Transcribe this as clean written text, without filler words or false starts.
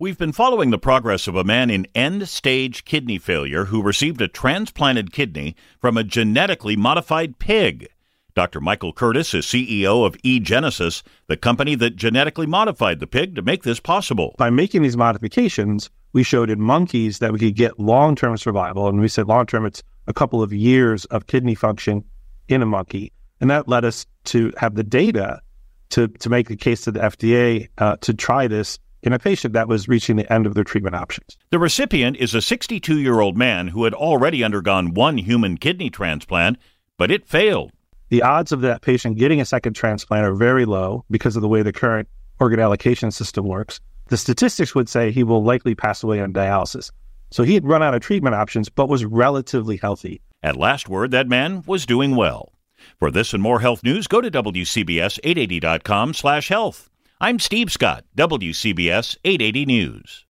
We've been following the progress of a man in end-stage kidney failure who received a transplanted kidney from a genetically modified pig. Dr. Michael Curtis is CEO of eGenesis, the company that genetically modified the pig to make this possible. By making these modifications, we showed in monkeys that we could get long-term survival. And we said long-term, it's a couple of years of kidney function in a monkey. And that led us to have the data to make the case to the FDA to try this in a patient that was reaching the end of their treatment options. The recipient is a 62-year-old man who had already undergone one human kidney transplant, but it failed. The odds of that patient getting a second transplant are very low because of the way the current organ allocation system works. The statistics would say he will likely pass away on dialysis. So he had run out of treatment options, but was relatively healthy. At last word, that man was doing well. For this and more health news, go to WCBS880.com/health. I'm Steve Scott, WCBS 880 News.